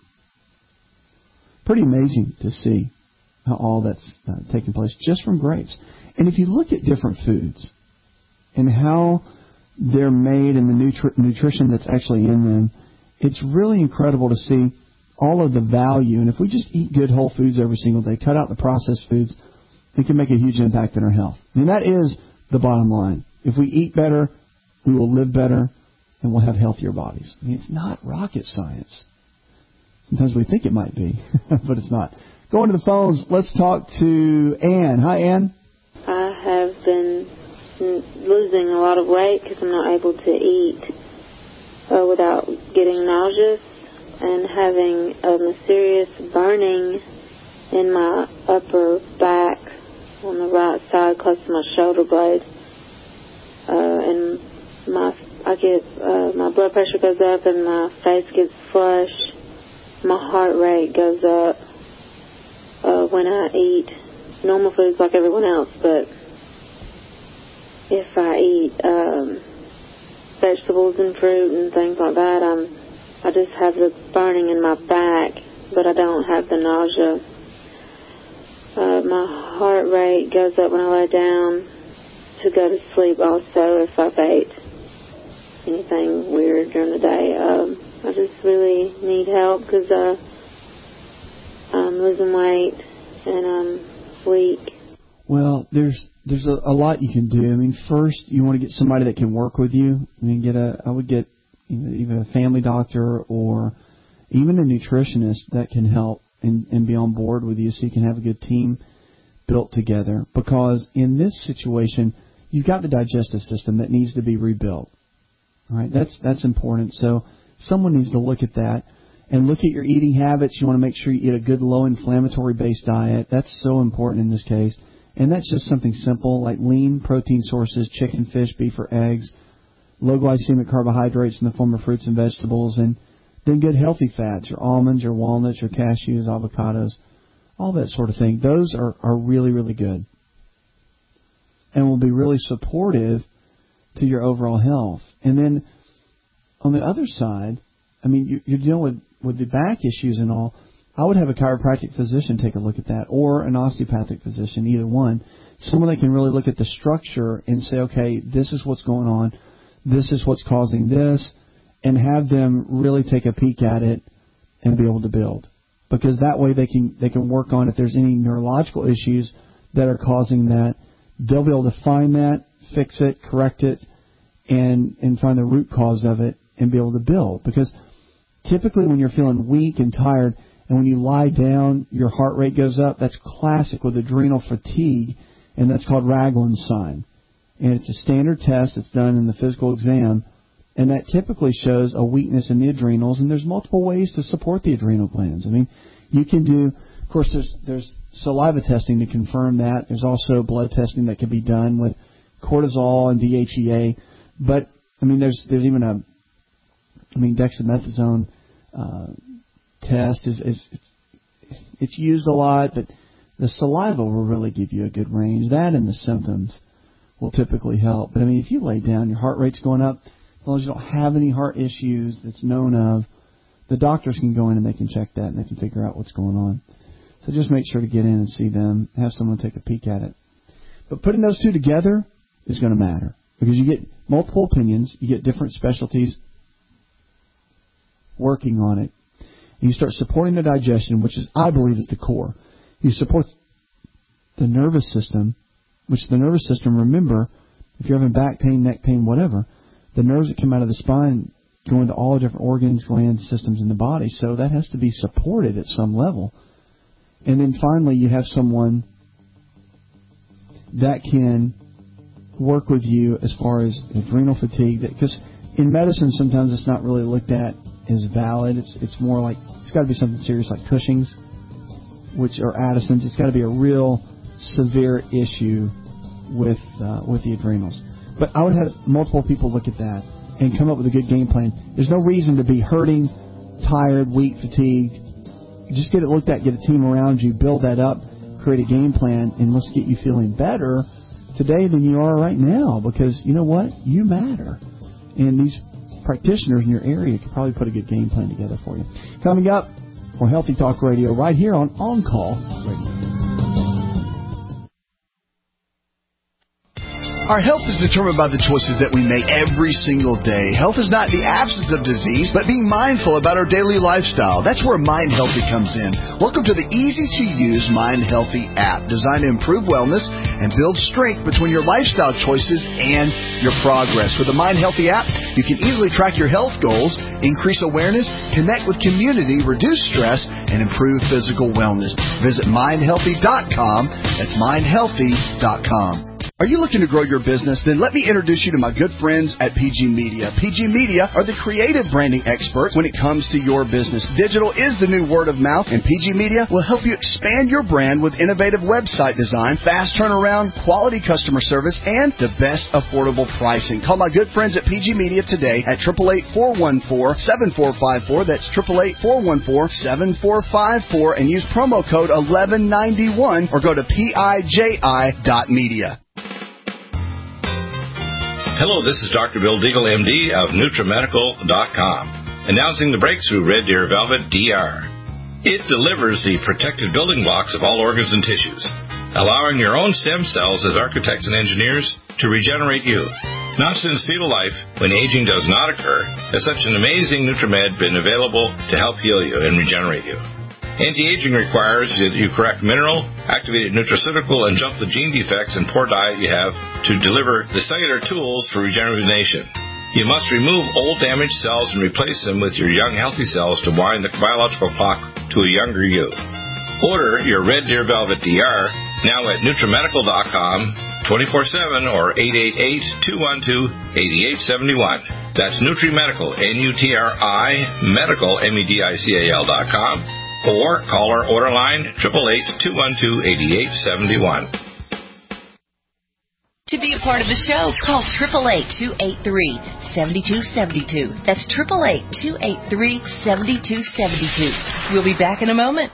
Speaker 3: Pretty amazing to see how all that's taking place just from grapes. And if you look at different foods and how they're made and the nutrition that's actually in them, it's really incredible to see all of the value. And if we just eat good whole foods every single day, cut out the processed foods, it can make a huge impact on our health. I mean, that is the bottom line. If we eat better, we will live better, and we'll have healthier bodies. I mean, it's not rocket science. Sometimes we think it might be, but it's not. Going to the phones, let's talk to Ann. Hi, Ann.
Speaker 4: I have been losing a lot of weight because I'm not able to eat without getting nauseous. and having a mysterious burning in my upper back on the right side, close to my shoulder blade. And my blood pressure goes up and my face gets flushed. My heart rate goes up when I eat normal foods like everyone else, but if I eat vegetables and fruit and things like that, I just have the burning in my back, but I don't have the nausea. My heart rate goes up when I lay down to go to sleep also if I've ate anything weird during the day. I just really need help because I'm losing weight and I'm weak.
Speaker 3: Well, there's a lot you can do. I mean, first you want to get somebody that can work with you. I mean, I would get even a family doctor or even a nutritionist that can help and be on board with you so you can have a good team built together. Because in this situation, you've got the digestive system that needs to be rebuilt. All right, that's important. So someone needs to look at that and look at your eating habits. You want to make sure you eat a good low-inflammatory based diet. That's so important in this case. And that's just something simple like lean protein sources, chicken, fish, beef, or eggs, low glycemic carbohydrates in the form of fruits and vegetables, and then good healthy fats, your almonds, your walnuts, your cashews, avocados, all that sort of thing. Those are really, really good and will be really supportive to your overall health. And then on the other side, I mean, you're dealing with the back issues and all. I would have a chiropractic physician take a look at that, or an osteopathic physician, either one. Someone that can really look at the structure and say, okay, this is what's going on, this is what's causing this, and have them really take a peek at it and be able to build. Because that way they can work on if there's any neurological issues that are causing that. They'll be able to find that, fix it, correct it, and find the root cause of it and be able to build. Because typically when you're feeling weak and tired, and when you lie down, your heart rate goes up. That's classic with adrenal fatigue, and that's called Ragland's sign. And it's a standard test that's done in the physical exam, and that typically shows a weakness in the adrenals, and there's multiple ways to support the adrenal glands. I mean, you can do, of course, there's saliva testing to confirm that. There's also blood testing that can be done with cortisol and DHEA. But, I mean, there's even dexamethasone test it's used a lot, but the saliva will really give you a good range. That and the symptoms will typically help. But I mean, if you lay down, your heart rate's going up, as long as you don't have any heart issues that's known of, the doctors can go in and they can check that and they can figure out what's going on. So just make sure to get in and see them, have someone take a peek at it. But putting those two together is going to matter because you get multiple opinions, you get different specialties working on it. And you start supporting the digestion, which is, I believe, is the core. You support the nervous system, which the nervous system, remember, if you're having back pain, neck pain, whatever, the nerves that come out of the spine go into all the different organs, glands, systems in the body. So that has to be supported at some level. And then finally, you have someone that can work with you as far as adrenal fatigue. Because in medicine, sometimes it's not really looked at as valid. It's more like it's got to be something serious like Cushing's, which are Addison's. It's got to be a real severe issue with the adrenals. But I would have multiple people look at that and come up with a good game plan. There's no reason to be hurting, tired, weak, fatigued. Just get it looked at, get a team around you, build that up, create a game plan, and let's get you feeling better today than you are right now. Because you know what? You matter. And these practitioners in your area could probably put a good game plan together for you. Coming up, more Healthy Talk Radio right here on On-Call Radio.
Speaker 5: Our health is determined by the choices that we make every single day. Health is not the absence of disease, but being mindful about our daily lifestyle. That's where Mind Healthy comes in. Welcome to the easy-to-use Mind Healthy app, designed to improve wellness and build strength between your lifestyle choices and your progress. With the Mind Healthy app, you can easily track your health goals, increase awareness, connect with community, reduce stress, and improve physical wellness. Visit mindhealthy.com. That's mindhealthy.com. Are you looking to grow your business? Then let me introduce you to my good friends at PG Media. PG Media are the creative branding experts when it comes to your business. Digital is the new word of mouth, and PG Media will help you expand your brand with innovative website design, fast turnaround, quality customer service, and the best affordable pricing. Call my good friends at PG Media today at 888-414-7454. That's 888-414-7454, and use promo code 1191 or go to PIJI.media.
Speaker 6: Hello, this is Dr. Bill Deagle, MD of NutriMedical.com, announcing the breakthrough Red Deer Velvet DR. It delivers the protective building blocks of all organs and tissues, allowing your own stem cells as architects and engineers to regenerate you. Not since fetal life, when aging does not occur, has such an amazing NutriMed been available to help heal you and regenerate you. Anti-aging requires that you correct mineral, activated nutraceutical, and jump the gene defects and poor diet you have to deliver the cellular tools for rejuvenation. You must remove old damaged cells and replace them with your young healthy cells to wind the biological clock to a younger you. Order your Red Deer Velvet DR now at NutriMedical.com 24/7 or 888-212-8871. That's NutriMedical, N-U-T-R-I, Medical, MEDICAL.com. Or call our order line 888-212-8871.
Speaker 15: To be a part of the show, call 888-283-7272. That's 888-283-7272. We'll be back in a moment.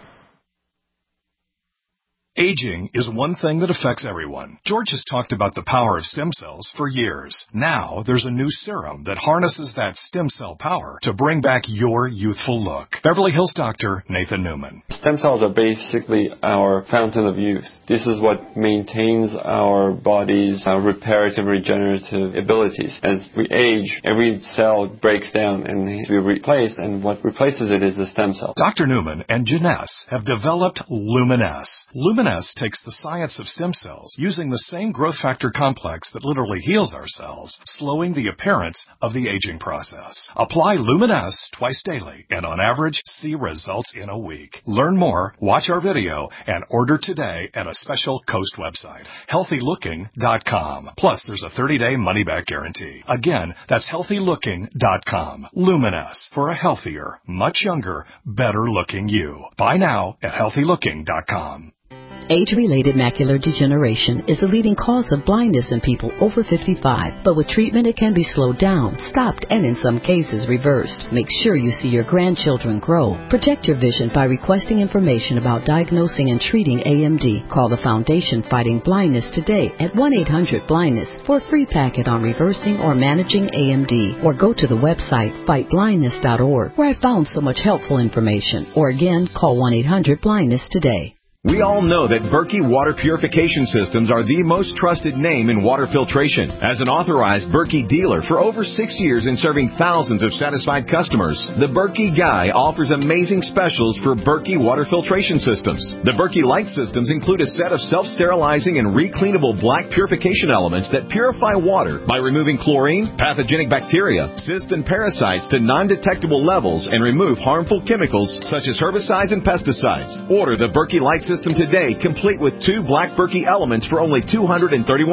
Speaker 1: Aging is one thing that affects everyone. George has talked about the power of stem cells for years. Now, there's a new serum that harnesses that stem cell power to bring back your youthful look. Beverly Hills doctor Nathan Newman.
Speaker 10: Stem cells are basically our fountain of youth. This is what maintains our body's reparative and regenerative abilities. As we age, every cell breaks down and needs to be replaced, and what replaces it is the stem cell.
Speaker 1: Dr. Newman and Janess have developed Luminess. Luminess takes the science of stem cells using the same growth factor complex that literally heals our cells, slowing the appearance of the aging process. Apply Luminess twice daily and on average see results in a week. Learn more, watch our video, and order today at a special Coast website, healthylooking.com. Plus, there's a 30-day money-back guarantee. Again, that's healthylooking.com. Luminess, for a healthier, much younger, better-looking you. Buy now at healthylooking.com.
Speaker 7: Age-related macular degeneration is the leading cause of blindness in people over 55. But with treatment, it can be slowed down, stopped, and in some cases reversed. Make sure you see your grandchildren grow. Protect your vision by requesting information about diagnosing and treating AMD. Call the Foundation Fighting Blindness today at 1-800-BLINDNESS for a free packet on reversing or managing AMD. Or go to the website fightblindness.org, where I found so much helpful information. Or again, call 1-800-BLINDNESS today.
Speaker 8: We all know that Berkey Water Purification Systems are the most trusted name in water filtration. As an authorized Berkey dealer for over 6 years and serving thousands of satisfied customers, the Berkey Guy offers amazing specials for Berkey Water Filtration Systems. The Berkey Light Systems include a set of self-sterilizing and recleanable black purification elements that purify water by removing chlorine, pathogenic bacteria, cysts, and parasites to non-detectable levels and remove harmful chemicals such as herbicides and pesticides. Order the Berkey Light System today, complete with 2 black Berkey elements for only $231,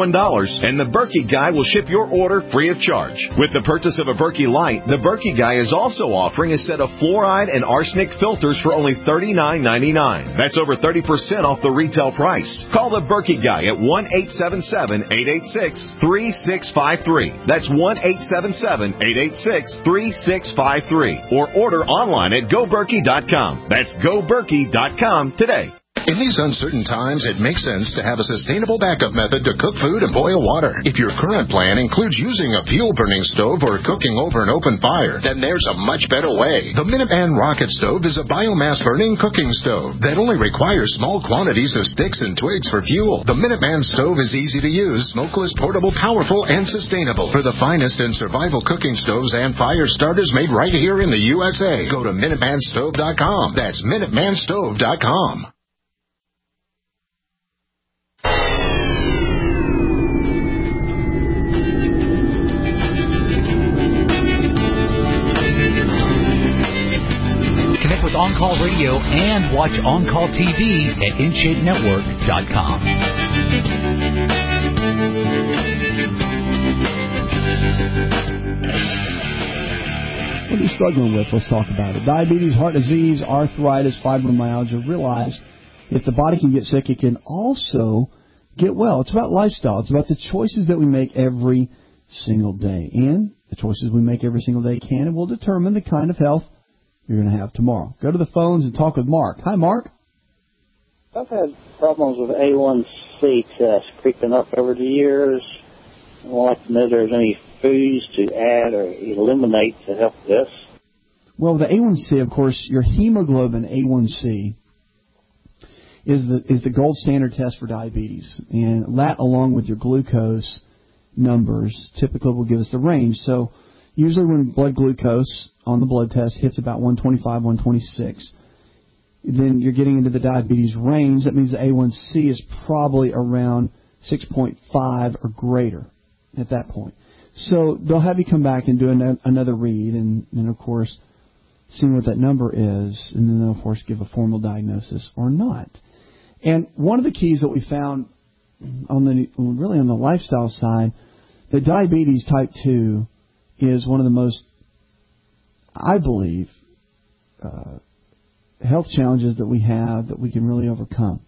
Speaker 8: and the Berkey Guy will ship your order free of charge. With the purchase of a Berkey Light, the Berkey Guy is also offering a set of fluoride and arsenic filters for only $39.99. That's over 30% off the retail price. Call the Berkey Guy at 1-877-886-3653. That's 1-877-886-3653. Or order online at GoBerkey.com. That's GoBerkey.com today.
Speaker 24: In these uncertain times, it makes sense to have a sustainable backup method to cook food and boil water. If your current plan includes using a fuel-burning stove or cooking over an open fire, then there's a much better way. The Minuteman Rocket Stove is a biomass-burning cooking stove that only requires small quantities of sticks and twigs for fuel. The Minuteman Stove is easy to use, smokeless, portable, powerful, and sustainable. For the finest in survival cooking stoves and fire starters made right here in the USA, go to MinutemanStove.com. That's MinutemanStove.com.
Speaker 25: Connect with On Call Radio and watch On Call TV at InShapeNetwork.com.
Speaker 3: you struggling with? Let's talk about it. Diabetes, heart disease, arthritis, fibromyalgia. Realize if the body can get sick, it can also get well. It's about lifestyle. It's about the choices that we make every single day. And the choices we make every single day can and will determine the kind of health you're going to have tomorrow. Go to the phones and talk with Mark. Hi, Mark.
Speaker 2: I've had problems with A1C tests creeping up over the years. I'd like to know if there's any foods to add or eliminate to help this.
Speaker 3: Well, the A1C, of course, your hemoglobin A1C is the gold standard test for diabetes. And that, along with your glucose numbers, typically will give us the range. So usually when blood glucose on the blood test hits about 125, 126, then you're getting into the diabetes range. That means the A1C is probably around 6.5 or greater at that point. So they'll have you come back and do another read and of course, seeing what that number is, and then they'll, of course, give a formal diagnosis or not. And one of the keys that we found on the lifestyle side, that diabetes type 2 is one of the most, I believe, health challenges that we have that we can really overcome.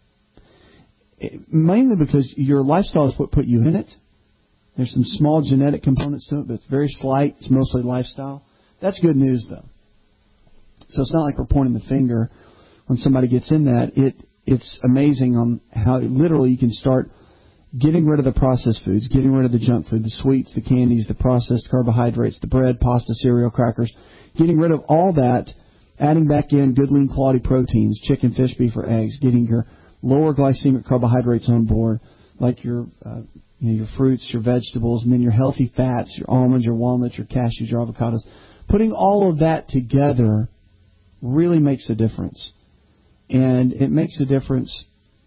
Speaker 3: Mainly because your lifestyle is what put you in it. There's some small genetic components to it, but it's very slight. It's mostly lifestyle. That's good news, though. So it's not like we're pointing the finger when somebody gets in that. It's amazing on how literally you can start getting rid of the processed foods, getting rid of the junk food, the sweets, the candies, the processed carbohydrates, the bread, pasta, cereal, crackers, getting rid of all that, adding back in good lean quality proteins, chicken, fish, beef, or eggs, getting your lower glycemic carbohydrates on board, like your fruits, your vegetables, and then your healthy fats, your almonds, your walnuts, your cashews, your avocados. Putting all of that together really makes a difference. And it makes a difference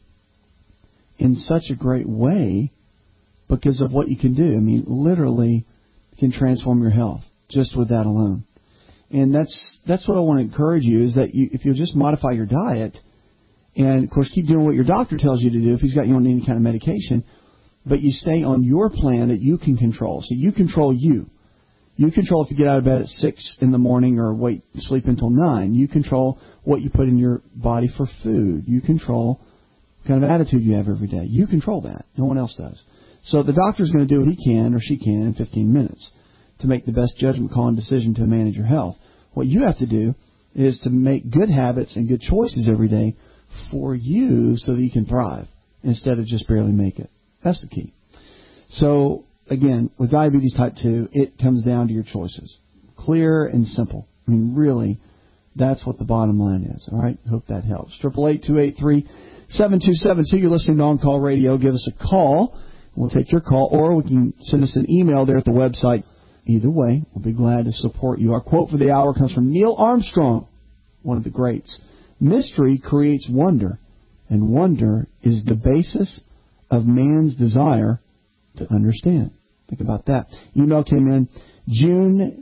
Speaker 3: in such a great way because of what you can do. I mean, literally can transform your health just with that alone. And that's what I want to encourage you is that if you'll just modify your diet and, of course, keep doing what your doctor tells you to do if he's got you on any kind of medication, but you stay on your plan that you can control. So you control you. You control if you get out of bed at 6 in the morning or sleep until 9. You control what you put in your body for food. You control what kind of attitude you have every day. You control that. No one else does. So the doctor's going to do what he can or she can in 15 minutes to make the best judgment call and decision to manage your health. What you have to do is to make good habits and good choices every day for you so that you can thrive instead of just barely make it. That's the key. So, again, with diabetes type 2, it comes down to your choices. Clear and simple. I mean, really, that's what the bottom line is. All right? Hope that helps. 888-283-7272. You're listening to On Call Radio. Give us a call. We'll take your call, or we can send us an email there at the website. Either way, we'll be glad to support you. Our quote for the hour comes from Neil Armstrong, one of the greats. Mystery creates wonder, and wonder is the basis of man's desire to understand. Think about that. Email came in. June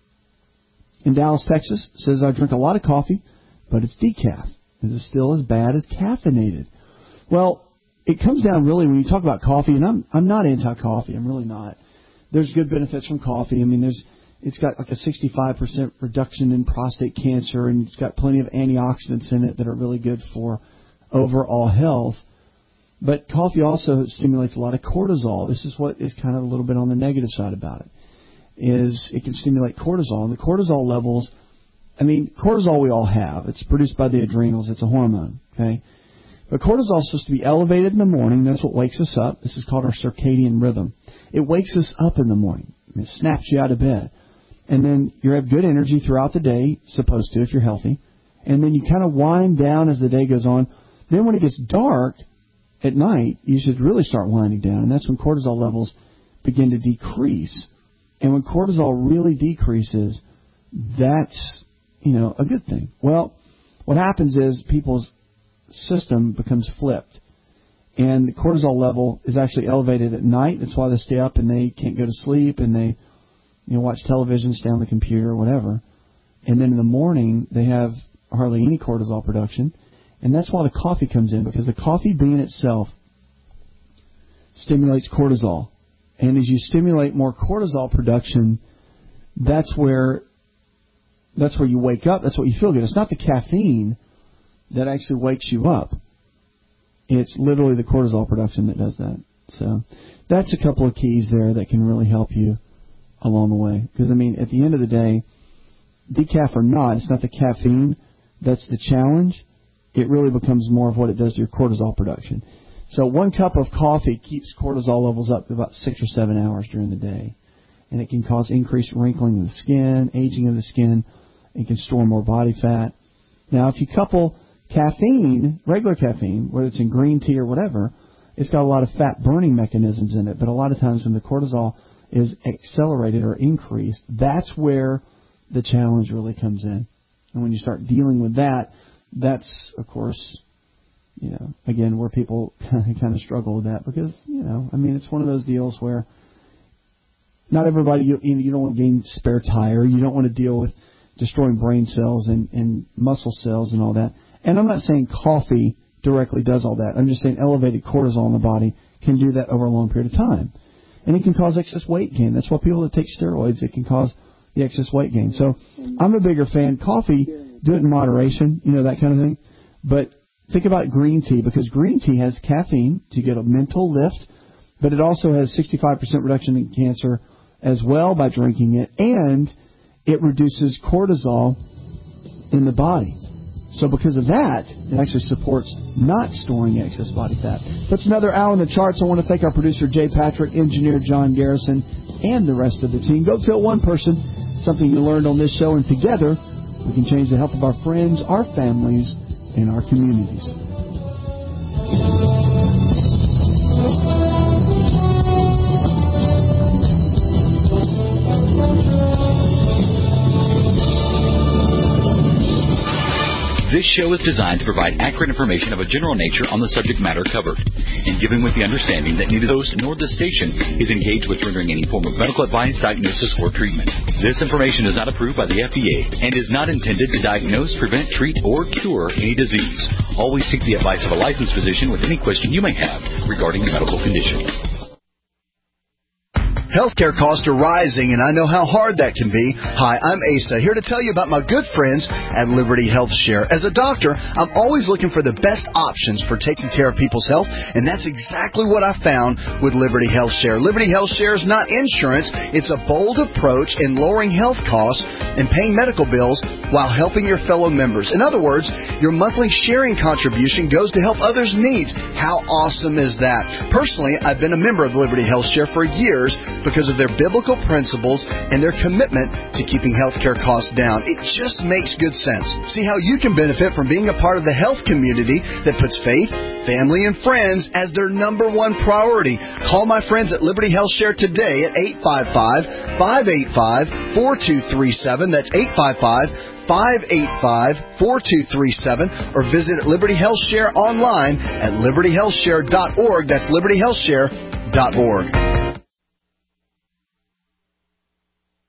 Speaker 3: in Dallas, Texas, says, I drink a lot of coffee, but it's decaf. Is it still as bad as caffeinated? Well, it comes down really when you talk about coffee, and I'm not anti-coffee. I'm really not. There's good benefits from coffee. I mean, it's got like a 65% reduction in prostate cancer, and it's got plenty of antioxidants in it that are really good for overall health. But coffee also stimulates a lot of cortisol. This is what is kind of a little bit on the negative side about it, is it can stimulate cortisol. And the cortisol levels, I mean, cortisol we all have. It's produced by the adrenals. It's a hormone, okay? But cortisol is supposed to be elevated in the morning. That's what wakes us up. This is called our circadian rhythm. It wakes us up in the morning. It snaps you out of bed. And then you have good energy throughout the day, supposed to if you're healthy. And then you kind of wind down as the day goes on. Then when it gets dark at night, you should really start winding down. And that's when cortisol levels begin to decrease. And when cortisol really decreases, that's, a good thing. Well, what happens is people's system becomes flipped. And the cortisol level is actually elevated at night. That's why they stay up and they can't go to sleep and they watch television, stay on the computer, or whatever. And then in the morning, they have hardly any cortisol production. And that's why the coffee comes in, because the coffee bean itself stimulates cortisol. And as you stimulate more cortisol production, that's where that's where you wake up. That's what you feel good. It's not the caffeine that actually wakes you up. It's literally the cortisol production that does that. So that's a couple of keys there that can really help you along the way. Because, I mean, at the end of the day, decaf or not, it's not the caffeine that's the challenge. It really becomes more of what it does to your cortisol production. So 1 cup of coffee keeps cortisol levels up to about 6 or 7 hours during the day. And it can cause increased wrinkling of the skin, aging of the skin. It can store more body fat. Now, if you couple caffeine, regular caffeine, whether it's in green tea or whatever, it's got a lot of fat-burning mechanisms in it. But a lot of times when the cortisol is accelerated or increased, that's where the challenge really comes in. And when you start dealing with that, that's, of course, again, where people kind of struggle with that because, I mean, it's one of those deals where not everybody, you don't want to gain spare tire. You don't want to deal with destroying brain cells and muscle cells and all that. And I'm not saying coffee directly does all that. I'm just saying elevated cortisol in the body can do that over a long period of time. And it can cause excess weight gain. That's why people that take steroids, it can cause the excess weight gain. So I'm a bigger fan. Coffee, do it in moderation, that kind of thing. But think about green tea, because green tea has caffeine to get a mental lift, but it also has 65% reduction in cancer as well by drinking it, and it reduces cortisol in the body. So because of that, it actually supports not storing excess body fat. That's another hour in the charts. I want to thank our producer, Jay Patrick, engineer John Garrison, and the rest of the team. Go tell one person something you learned on this show, and together we can change the health of our friends, our families, and our communities.
Speaker 25: This show is designed to provide accurate information of a general nature on the subject matter covered, and given with the understanding that neither the host nor the station is engaged with rendering any form of medical advice, diagnosis, or treatment. This information is not approved by the FDA and is not intended to diagnose, prevent, treat, or cure any disease. Always seek the advice of a licensed physician with any question you may have regarding a medical condition.
Speaker 5: Healthcare costs are rising, and I know how hard that can be. Hi, I'm Asa, here to tell you about my good friends at Liberty Health Share. As a doctor, I'm always looking for the best options for taking care of people's health, and that's exactly what I found with Liberty Health Share. Liberty Health Share is not insurance. It's a bold approach in lowering health costs and paying medical bills while helping your fellow members. In other words, your monthly sharing contribution goes to help others' needs. How awesome is that? Personally, I've been a member of Liberty Health Share for years because of their biblical principles and their commitment to keeping healthcare costs down. It just makes good sense. See how you can benefit from being a part of the health community that puts faith, family, and friends as their number one priority. Call my friends at Liberty Health Share today at 855-585-4237. That's 855-585-4237, or visit Liberty Health Share online at libertyhealthshare.org. That's libertyhealthshare.org.